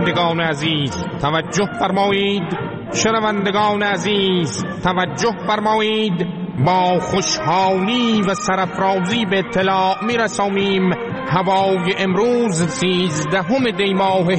شنوندگان عزیز توجه فرمایید. شنوندگان عزیز توجه فرمایید. با خوشحالی و سرافرازی به اطلاع میرسانیم هوای امروز 13 دی ماه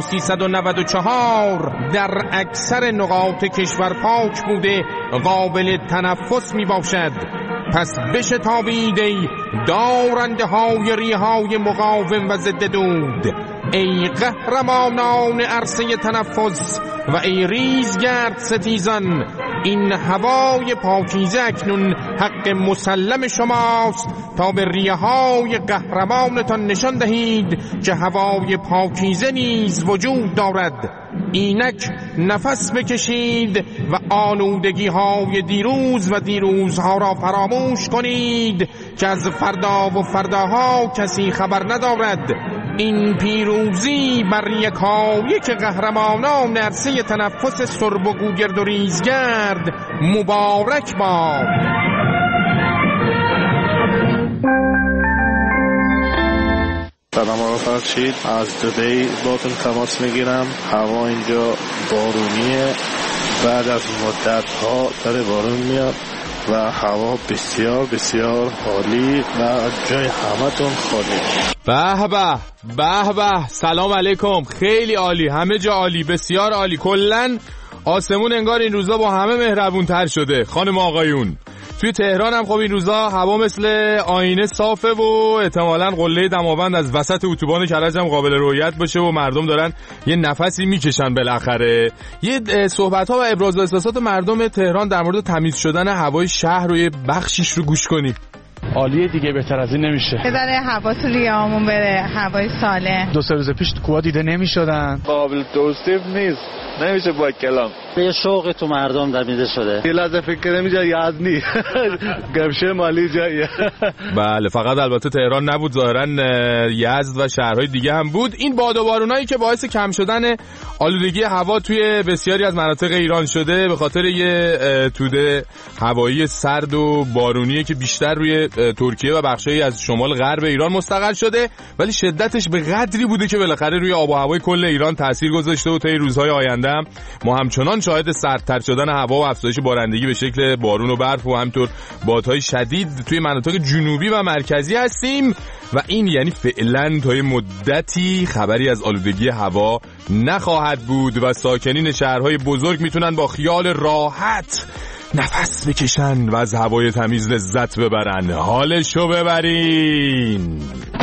1394 در اکثر نقاط کشور پاک بوده قابل تنفس می باشد. پس بشتابید ای دارنده های ریه های مقاوم و ضد دود، ای قهرمانان عرصه تنفس و ای ریزگرد ستیزان. این هوای پاکیزه اکنون حق مسلم شماست تا به ریه های قهرمانتان نشان دهید که هوای پاکیزه نیز وجود دارد. اینک نفس بکشید و آلودگی های دیروز و دیروزها را فراموش کنید که از فردا و فرداها کسی خبر ندارد. این پیروزی بر یکایک قهرمانان عرصه تنفس سرب و گوگرد و ریزگرد مبارک باد. سلام آقا فرشید، از دبی باتون تماس میگیرم. هوا اینجا بارونیه، بعد از مدت ها داره بارون میاد و هوا بسیار بسیار عالی و جای همتون خالی. به به به به، سلام علیکم. خیلی عالی، همه جا عالی، بسیار عالی. کلن آسمون انگار این روزا با همه مهربون تر شده. خانم آقایون، توی تهران هم خب این روزا هوا مثل آینه صافه و احتمالاً قله دماوند از وسط اتوبان کرج هم قابل رؤیت باشه و مردم دارن یه نفسی میکشن بالاخره. یه صحبت ها و ابراز احساسات مردم تهران در مورد تمیز شدن هوای شهر رو یه بخشیش رو گوش کنیم. عالیه دیگه، بهتر از این نمیشه. بذاره هوا تو ریه‌هامون بره، هوای سالم. 2-3 روز پیش کوها دیده نمیشدن. قابل توصیف نیست، نمیشه با کلام. یه شوق تو مردم دمیده شده. یه لحظه فکر نمیشه یزدی گمشه مالی جاییه. بله، فقط البته تهران نبود، ظاهرا یزد و شهرهای دیگه هم بود. این باد و بارونایی که باعث کم شدن آلودگی هوا توی بسیاری از مناطق ایران شده به خاطر یه توده هوایی سرد و بارونیه که بیشتر روی ترکیه و بخشایی از شمال غرب ایران مستقر شده، ولی شدتش به قدری بوده که بالاخره روی آب و هوای کل ایران تاثیر گذاشته و طی روزهای آینده هم ما همچنان شاهد سردتر شدن هوا و افزایش بارندگی به شکل بارون و برف و همینطور بادهای شدید توی مناطق جنوبی و مرکزی هستیم و این یعنی فعلا تا مدتی خبری از آلودگی هوا نخواهد بود و ساکنین شهرهای بزرگ میتونن با خیال راحت نفس بکشن و از هوای تمیز لذت ببرن. حالشو ببرین.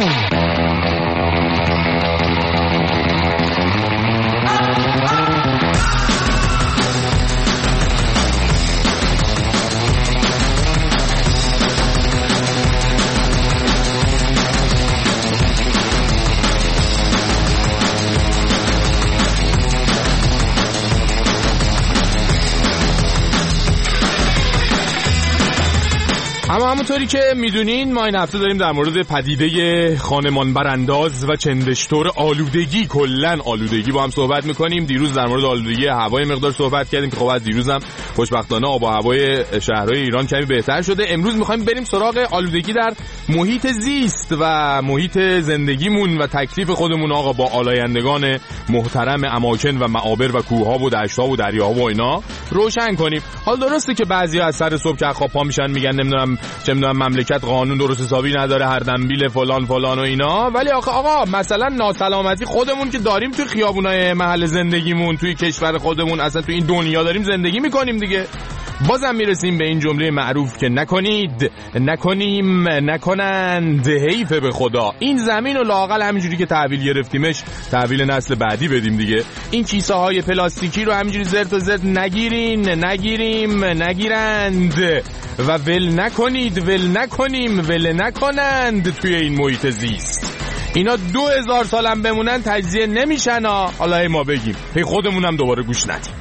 اما همونطوری که میدونین ما این هفته داریم در مورد پدیده خانمان برانداز و چندشتور آلودگی، کلن آلودگی با هم صحبت میکنیم. دیروز در مورد آلودگی هوای مقدار صحبت کردیم که خب از دیروز هم خوشبختانه آب و هوای شهرهای ایران کمی بهتر شده. امروز میخوایم بریم سراغ آلودگی در محیط زیست و محیط زندگیمون و تکلیف خودمون آقا با آلایندگان محترم اماکن و معابر و کوهها و دشت‌ها و دریاها و اینا روشن کنیم. حال درسته که بعضیا از سر صبح که خواب پا میشن میگن نمیدونم چه میدونم مملکت قانون درست حسابی نداره، هر دنبیل فلان فلان و اینا، ولی آقا مثلا ناسلامتی خودمون که داریم توی خیابونای محل زندگیمون، توی کشور خودمون، اصلا توی این دنیا داریم زندگی میکنیم دیگه. بازم میرسیم به این جمله معروف که نکنید، نکنیم، نکنند، حیف به خدا. این زمین و لااقل همینجوری که تحویل گرفتیمش تحویل نسل بعدی بدیم دیگه. این کیسه های پلاستیکی رو همینجوری زرت و زرت نگیرین، نگیریم، نگیرند و ول نکنید، ول نکنیم، ول نکنند توی این محیط زیست. اینا 2000 سالم بمونن تجزیه نمیشن ها. حالا ما بگیم هی خودمونم دوباره گوش ندیم.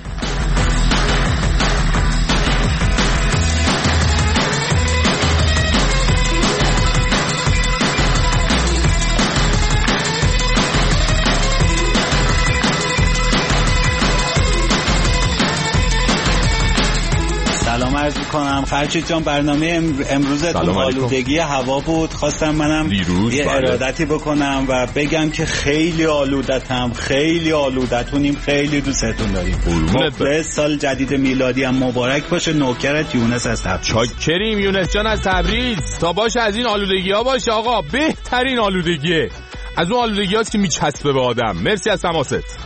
سلام عرض می‌کنم خرچیت جان، برنامه امروزتون آلودگی هوا بود. خواستم منم یه ارادتی بکنم و بگم که خیلی آلودتونیم، خیلی دوستتون داریم. مخلص، سال جدید میلادی هم مبارک باشه. نوکرت یونس از تبریز. چاکریم یونس جان از تبریز. تا باشه از این آلودگی ها باشه آقا، بهترین آلودگیه، از اون آلودگی هاست که میچسبه به آدم. مرسی از تماست.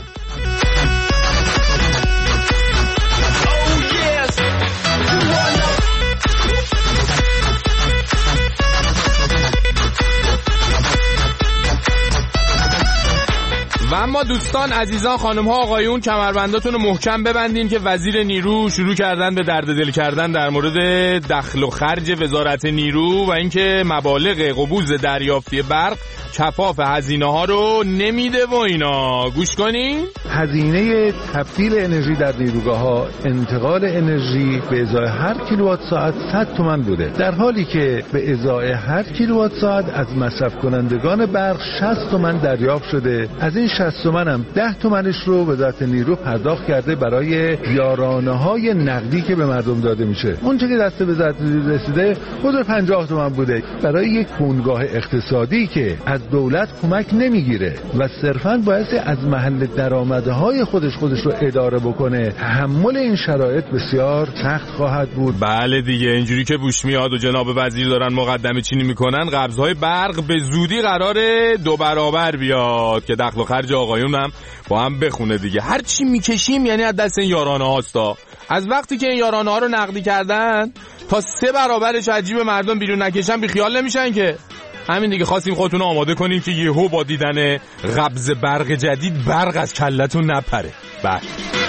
و اما دوستان عزیزان، خانم ها آقایون، کمربنداتون رو محکم ببندین که وزیر نیرو شروع کردن به درد دل کردن در مورد دخل و خرج وزارت نیرو و اینکه مبالغ قبوز دریافتی برق کفاف هزینه ها رو نمیده و اینا. گوش کنین. هزینه تبدیل انرژی در نیروگاه ها، انتقال انرژی به ازای هر کیلووات ساعت 100 تومان بوده، در حالی که به ازای هر کیلووات ساعت از مصرف کنندگان برق 60 تومان دریافت شده. از این 60 تومان هم 10 تومانش رو وزارت نیرو پرداخت کرده برای یارانه‌های نقدی که به مردم داده میشه. اون چه که دست وزارت نیرو رسیده حدود 50 تومان بوده برای یک بنگاه اقتصادی که از دولت کمک نمیگیره و صرفاً باعث از محل درآمدهای خودش رو اداره بکنه. تحمل این شرایط بسیار سخت خواهد بود. بله دیگه، اینجوری که بوش میاد و جناب وزیر دارن مقدمه چینی میکنن، قبضهای برق به زودی قراره 2 برابر بیاد که دخل و خرج آقایون هم با هم بخونه دیگه. هر چی میکشیم یعنی از دست این یارانه هاستا. از وقتی که این یارانه ها رو نقدی کردن تا 3 برابرش عجیب مردم بیرون نکشن بیخیال نمیشن که. همین دیگه، خواستیم خودتون آماده کنیم که یهو با دیدن قبض برق جدید برق از کلتون نپره. بله.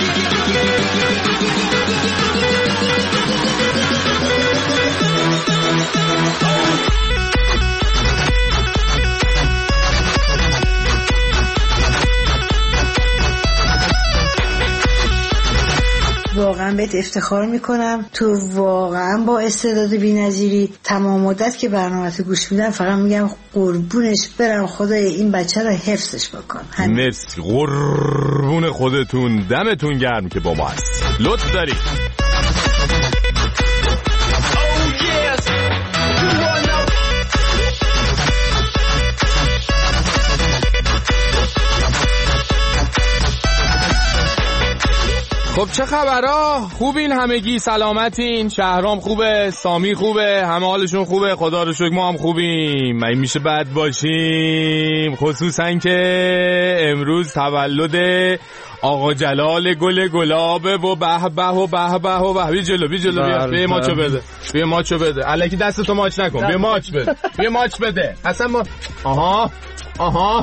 واقعا بهت افتخار میکنم، تو واقعا با استعداد بی‌نظیری. تمام مدت که برنامه‌تو گوش میدم فقط میگم قربونش برم، خدای این بچه رو حفظش بکن. مرسی، قربون خودتون، دمتون گرم که با ما هست. لطف داری. خب چه خبرها؟ خوبین همگی؟ سلامتین؟ شهرام خوبه؟ سامی خوبه؟ همه حالشون خوبه؟ خدا رو شکر ما هم خوبیم. من میشه بد باشیم، خصوصا که امروز تولد آقا جلال گل گلابه و به به و به به و به. بی جلو بیا ماچو بده، بیا ماچو بده. الکی دستتو ماچ نکن، بیا ماچ بده، بیا ماچ بده. اصلا ما آها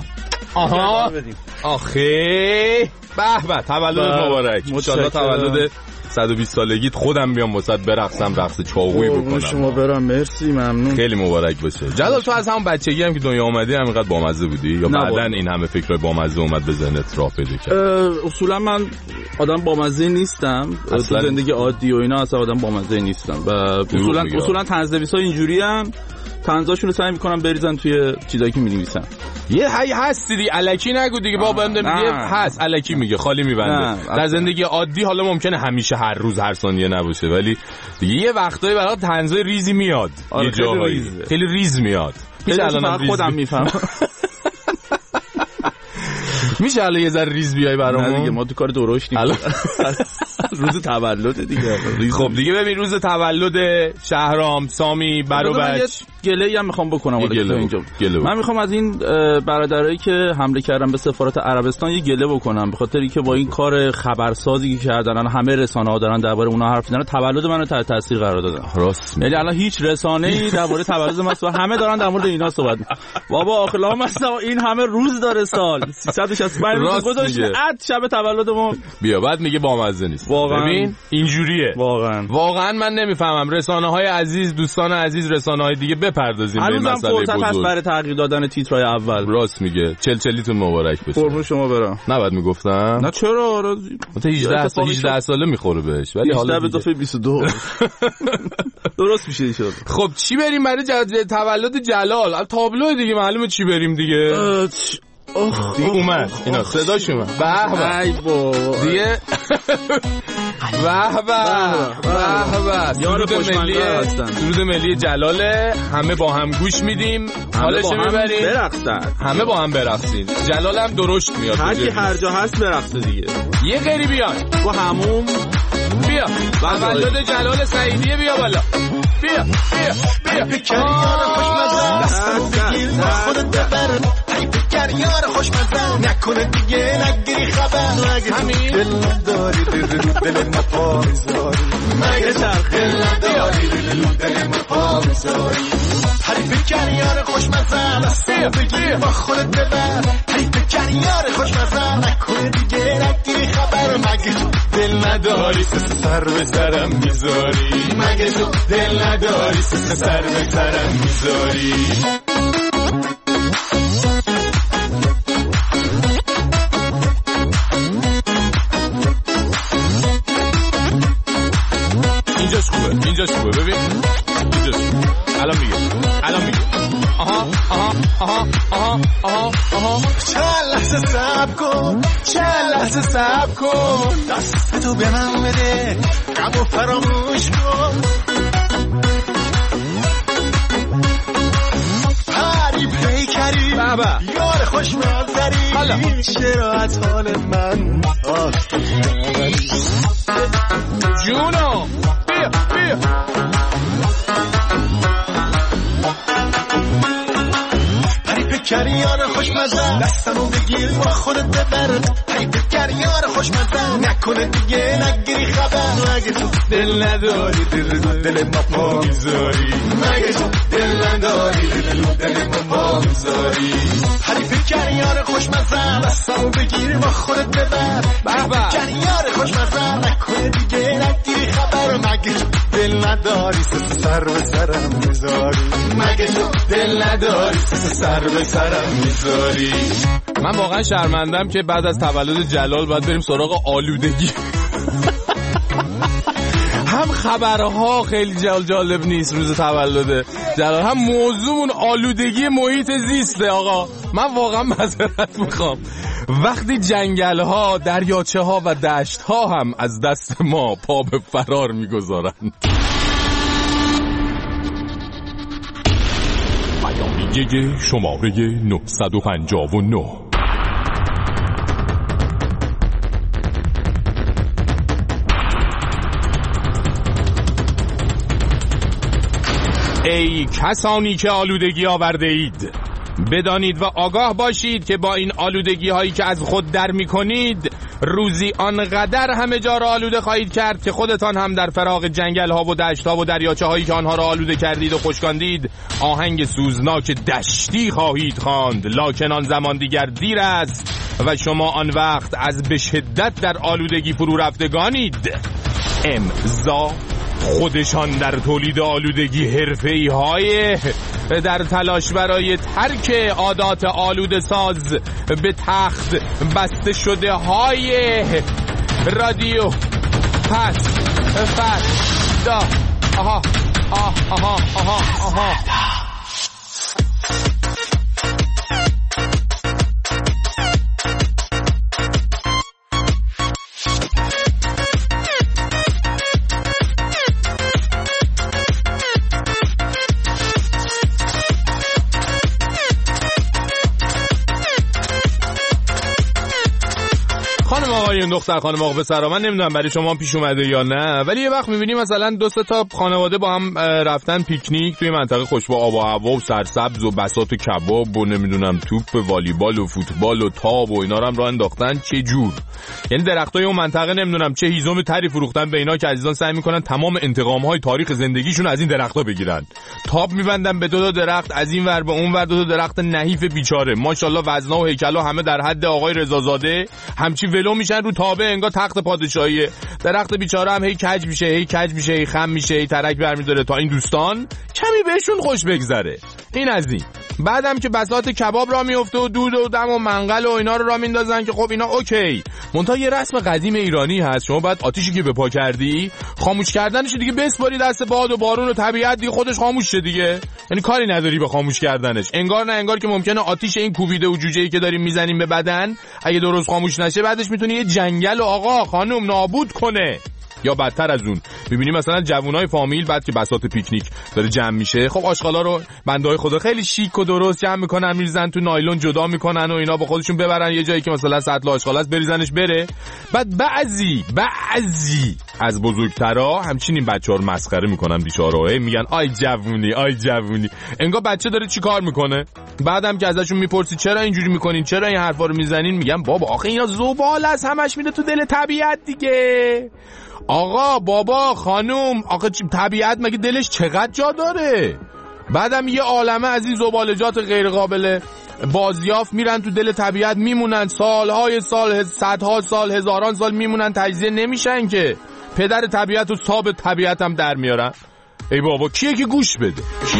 آخه به به، تولد مبارک. انشالله تولد 120 سالگیت خودم بیام واسط برقصم، رقص چاقویی بکنم. شما برام مرسی، ممنون. خیلی مبارک باشه. جلال تو از همون بچگی هم که دنیا اومدی همینقدر بامزه بودی یا بعدن این همه فکرای بامزه اومد به ذهنت راه پیدا کرد؟ اصولا من آدم بامزه نیستم، تو زندگی عادی و اینا اصلا آدم بامزه نیستم و اصولا طنزنویسا اینجوریام، طنزاشون رو سعی میکنم بریزن توی چیزایی که می‌نویسن. یه هست دیگه، الکی نگو دیگه بابا، میگه هست الکی میگه، خالی میبنده. در زندگی عادی حالا ممکنه همیشه هر روز هر ثانیه نباشه، ولی دیگه یه وقتایی برات طنزای ریزی میاد. یه جاهایی خیلی ریز میاد. میشه الان خودم میفهمم. میشه الان یه ذره ریز بیای برامون؟ نه دیگه، ما تو کار درشتیم. روز تولد دیگه. خب دیگه ببین، روز تولد شهرام، سامی، بروبچ، گله‌ای هم میخوام بکنم اینجا. من میخوام از این برادرایی که حمله کردن به سفارت عربستان یه گله بکنم، به خاطر اینکه با این کار خبرسازی که کردن همه رسانه‌ها دارن درباره اونها حرف میزنن، تولد منو تحت تاثیر قرار دادن. راست، یعنی الان هیچ رسانه‌ای درباره تولد من همه دارن در مورد اینا صحبت می‌کنن. بابا آخه مثلا این همه روز داره سال 365 روز گذشته، عد شب تولدمون بیا بعد میگه بامزه نیست. ببین اینجوریه واقعا من نمیفهمم. رسانه‌های عزیز، دوستان عزیز، رسانه‌های دیگه بپردازیم به این مسئله بزرگ. هنوزم برای تغییر دادن تیترای اول. راست میگه. چلیتون مبارک بشه. قربون شما برم. نباید میگفتم؟ نه چرا؟ تا 18 ساله میخوره بهش، ولی حالا به اضافه 22 درست میشه شد. خب چی بریم برای تولد جلال؟ تابلو دیگه معلومه چی بریم دیگه. اومد اینا صداش اومد. به ای بابا دیگه به درود ملی جلاله. همه با هم گوش میدیم، حالش میبریم، همه با هم برقصیم. جلال هم درشت میاد، هر کی هر جا هست برقصه دیگه. یه غری بیان با همون بیا تولد جلال سعیدیه، بیا بالا، بیا یار خوشمزه دستمو بگیر با خودت ببر. ای بکر یار خوشمزه نکنه دیگه نگیری خبر. همین دل نداری دل ما پا میذاری، مگه دل نداری دل ما پا میذاری. ای بکر یار خوشمزه دستمو بگیر با خودت ببر. ای بکر یار خوشمزه نکنه دیگه نگیری خبر. مگه دل نداری سر به سرم میذاری، مگه تو دل نداری سر به سرم میذاری. اینجاش خوبه ببین، اینجاش الان میگه آها چند لحظه صبر کن دستتو به من بده، غمو فراموش کن. پری پیکری یار خوشمزری، چرا از حال من جونو بیا بکر یار خوشمزه دستمو بگیر با خودت ببر. ای بکر یار خوشمزه نکنه دیگه نگیری خبر. مگه تو دل نداری دل ما پا میذاری، مگه تو دل نداری دل ما پا میذاری. ای بکر یار خوشمزه دستمو بگیر با خودت ببر. ای بکر یار خوشمزه نکنه دیگه نگیری خبر. مگه تو دل نداری سر به سرم میذاری، مگه تو دل نداری سر به سرم میذاری. من واقعا شرمندم که بعد از تولد جلال باید بریم سراغ آلودگی. هم خبرها خیلی جالب نیست روز تولد جلال، هم موضوعمون آلودگی محیط زیسته. آقا من واقعا معذرت میخوام وقتی جنگل ها، دریاچه ها و دشت ها هم از دست ما پا به فرار میگذارند. بیانیه شماره 959. ای کسانی که آلودگی آورده اید، بدانید و آگاه باشید که با این آلودگی هایی که از خود در می کنید روزی آنقدر همه جا را آلوده خواهید کرد که خودتان هم در فراغ جنگل ها و دشت ها و دریاچه هایی که آنها را آلوده کردید و خشکاندید آهنگ سوزناک دشتی خواهید خواند. لکن آن زمان دیگر دیر است و شما آن وقت از به شدت در آلودگی فرو رفتگانید. امضا خودشان در تولید آلودگی حرفه‌ای های در تلاش برای ترک عادات آلوده ساز به تخت بسته شده های رادیو پس فردا. آها آها آها آها آها. این دختر خانم آقا پسرا، من نمیدونم برای شما پیش اومده یا نه، ولی یه وقت میبینیم مثلا 2-3 تا خانواده با هم رفتن پیکنیک توی منطقه خوش با آب و هوا و سرسبز و بساط و کباب و نمیدونم توپ والیبال و فوتبال و تاب و اینا رو هم راه انداختن. چه جور، یعنی درختای اون منطقه نمیدونم چه هیزم تری فروختن به اینا که عزیزان سعی میکنن تمام انتقام‌های تاریخ زندگیشون از این درختا بگیرن. تاب میبندن به 2 درخت، از این ور به اون ور 2 درخت نحیف بیچاره، ماشاءالله وزنا و هیکلا همه در حد آقای رضازاده، همچی ولو میشن رو تابه انگار تخت پادشاهیه. درخت بیچاره هم هی کج میشه هی خم میشه هی ترک برمیداره تا این دوستان کمی بهشون خوش بگذره. این از این. بعدم که بساط کباب را میفته و دود و دم و منقل و اینا رو را میندازن که خب اینا اوکی، منتها یه رسم قدیم ایرانی هست، شما باید آتیشی که به پا کردی خاموش کردنش دیگه بسپاری دست باد و بارون و طبیعت دیگه خودش خاموش شه دیگه، یعنی کاری نداری به خاموش کردنش. انگار نه انگار که ممکنه آتیش این کوبیده و جوجه‌ای که داریم میزنیم به بدن اگه درست خاموش نشه بعدش میتونه یه جنگل و آقا خانم نابود کنه. یا بدتر از اون میبینی مثلا جوونای فامیل بعد که بساط پیکنیک داره جمع میشه، خب آشغالا رو بندهای خدا خیلی شیک و درست جمع میکنن میریزن تو نایلون جدا میکنن و اینا با خودشون ببرن یه جایی که مثلا سطل آشغال است بریزنش بره. بعد بعضی از بزرگترا همچین این بچه‌ها رو مسخره میکنن بیچاره‌ها، میگن آی جوونی. انگار بچه داره چی کار میکنه. بعدم که ازشون میپرسی چرا اینجوری میکنین، چرا این حرفا رو میزنین، میگن بابا آخه اینا زباله است، همش میره تو دل طبیعت دیگه. آقا بابا خانوم آخه طبیعت مگه دلش چقدر جا داره؟ بعدم یه عالمه از این زبالجات غیر قابل بازیافت میرن تو دل طبیعت میمونن، سالهای سال، صدها سال، هزاران سال میمونن، تجزیه نمیشن که پدر طبیعت و صاحب طبیعت هم در میارن. ای بابا کیه که گوش بده؟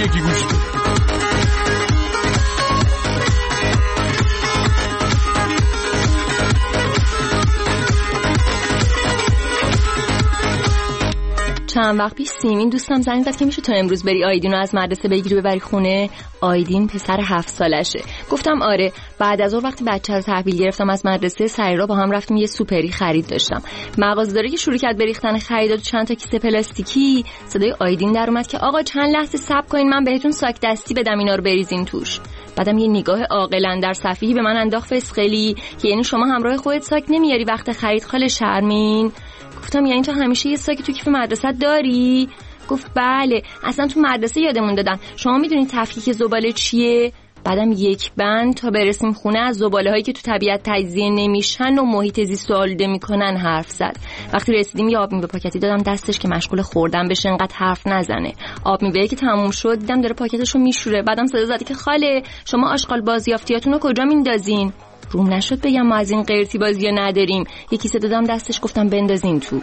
چند وقت پیش سیمین دوستم زنگ زد که میشه تو امروز بری آیدین رو از مدرسه بگیری ببری خونه. آیدین پسر 7 سالشه. گفتم آره. بعد از اون وقتی بچه رو تحویل گرفتم از مدرسه سریرا با هم رفتیم یه سوپری خرید داشتم. مغازه‌داری که شروع کرد بریختن خریدات چند تا کیسه پلاستیکی، صدای آیدین در اومد که آقا چند لحظه صبر کنین من بهتون ساک دستی بدم اینا رو بریزین توش. بعدم یه نگاه عاقلانه در صفیحی به من انداخت فسقلی که یعنی شما همراه خودت ساک نمیاری وقت خرید خاله شرمین. گفتم یعنی تو همیشه یه ساک تو کیف مدرسه داری؟ گفت بله اصلا تو مدرسه یادمون دادن. شما میدونی تفکیک زباله چیه؟ بعدم یک بند تا برسیم خونه از زباله هایی که تو طبیعت تجزیه نمیشن و محیط زیست رو آلوده میکنن حرف زد. وقتی رسیدیم یه آب میوه پاکتی دادم دستش که مشغول خوردن بشه انقدر حرف نزنه. آب میوه که تموم شد دیدم داره پاکتشو میشوره. بعدم صدا زد که خاله شما آشغال بازیافتیاتون رو کجا میندازین؟ روم نشد بگم ما از این قرتی بازی نداریم. یه کیسه دادم دستش گفتم بندازین تو.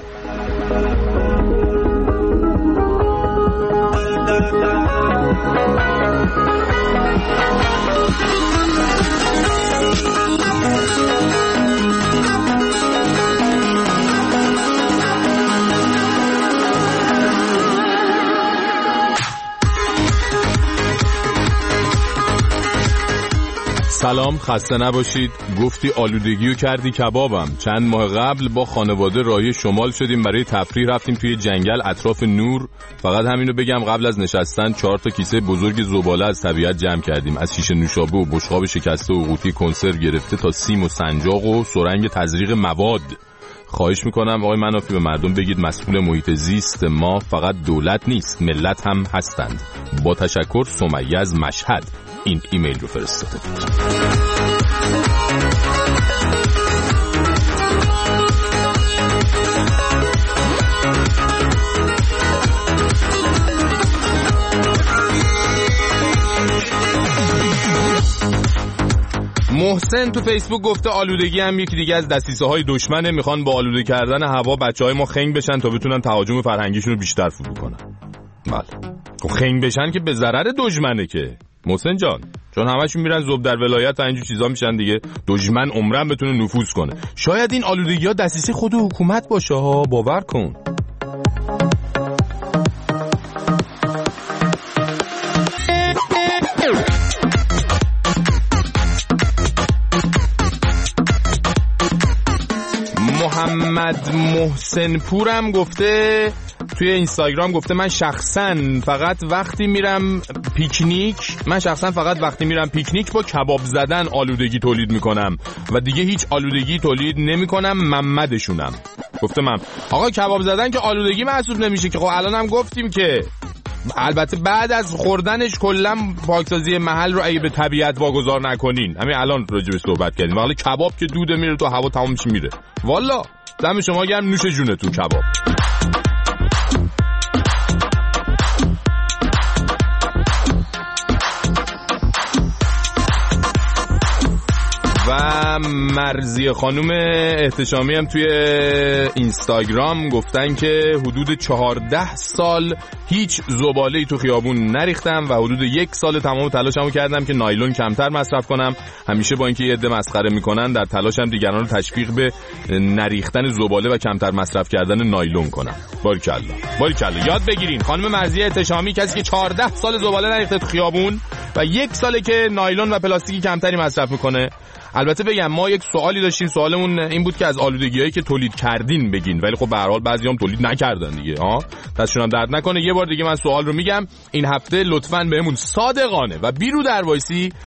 سلام، خسته نباشید. گفتی آلودگیو کردی کبابم. چند ماه قبل با خانواده راهی شمال شدیم برای تفریح، رفتیم توی جنگل اطراف نور. فقط همینو بگم قبل از نشستن 4 تا کیسه بزرگ زباله از طبیعت جمع کردیم، از شیشه نوشابه و بشقاب شکسته و قوطی کنسرو گرفته تا سیم و سنجاق و سرنگ تزریق مواد. خواهش میکنم آقای منافی به مردم بگید مسئول محیط زیست ما فقط دولت نیست ملت هم هستند. با تشکر، سمیه از مشهد این ایمیل رو فرستاده بود. محسن تو فیسبوک گفته آلودگی هم یکی دیگه از دسیسه های دشمنه، میخوان با آلوده کردن هوا بچهای ما خنگ بشن تا بتونن تهاجم فرهنگیشون رو بیشتر فرو کنن. بله خنگ بشن که به ضرر دشمنه که محسن جان، چون همشون میرن زوب در ولایت و اینجور چیزا میشن دیگه، دشمن عمرن بتونه نفوذ کنه. شاید این آلودگی ها دسیسه خود حکومت باشه ها، باور کن. محمد محسن پورم گفته توی اینستاگرام، گفته من شخصا فقط وقتی میرم پیکنیک با کباب زدن آلودگی تولید میکنم و دیگه هیچ آلودگی تولید نمیکنم. محمدشونم گفته من آقا کباب زدن که آلودگی محسوب نمیشه که، خب الان هم گفتیم که البته بعد از خوردنش کلا پاکسازی محل رو اگه به طبیعت واگذار نکنین، همین الان راجع به صحبت کردیم، ولی کباب که دوده میره تو هوا تمام میشه میره. والا دم شما گرم، نوش جونتون کباب. و و مرزی خانم احتشامی هم توی اینستاگرام گفتن که حدود 14 سال هیچ زباله‌ای تو خیابون نریختم و حدود 1 سال تمام تلاشمو کردم که نایلون کمتر مصرف کنم. همیشه با اینکه یه عده مسخره میکنن در تلاشم دیگران رو تشویق به نریختن زباله و کمتر مصرف کردن نایلون کنم. باریکلا یاد بگیرین. خانم مرزی احتشامی کسی که 14 سال زباله نریخته تو خیابون و 1 ساله که نایلون و پلاستیکی کمتری مصرف میکنه. البته بگم ما یک سوالی داشتیم، سوالمون این بود که از آلودگیایی که تولید کردین بگین، ولی خب به هر حال بعضیام تولید نکردن دیگه. دستشون هم درد نکنه. یه بار دیگه من سوال رو میگم، این هفته لطفاً بهمون صادقانه و بیرو دروایسی